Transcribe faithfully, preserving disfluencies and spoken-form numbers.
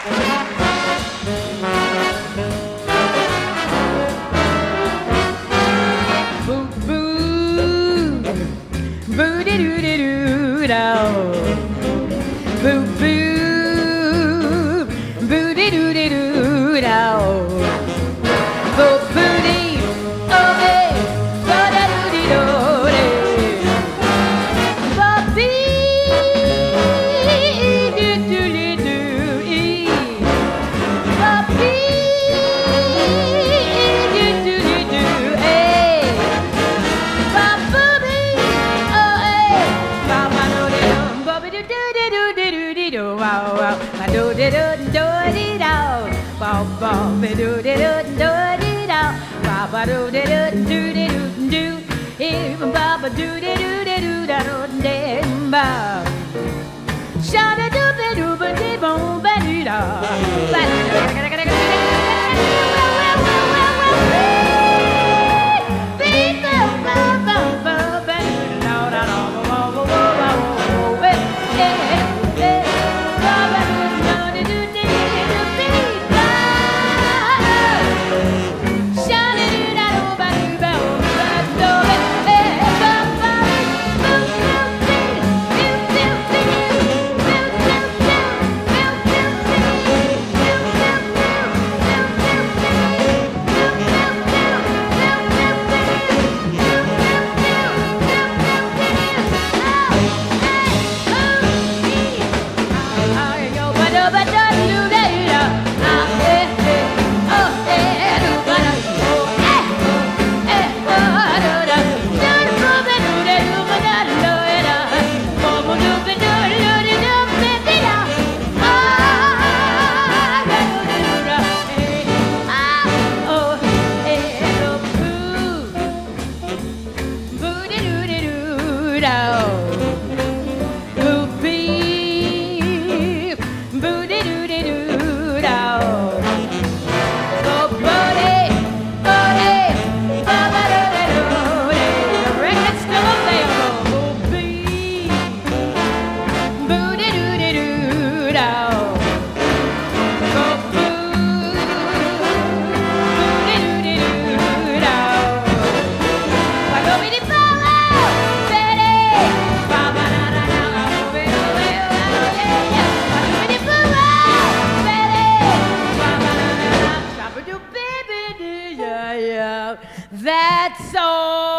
Boo boo, boo dee doo dee doo dow. Boo boo, boo dee doo dee doo dow. Boo boo dee, oh hey, ba da doo dee doo dee. Ba bee doo doo dee doo ee. Ba bee doo doo dee doo hey. Ba boo bee, oh hey, ba ba doo dee doo, ba ba doo doo dee doo dee doo dee doo wow wow. Ba doo dee doo doo dee dow. Ba ba ba doo dee doo doo dee dow. Ba ba doo dee doo doo dee doo doo. Ee ba ba doo dee doo dee doo da doo dee ba. Sha da doo ba doo ba dee boom ba doo da. Ba doo da da da da da da. That's all.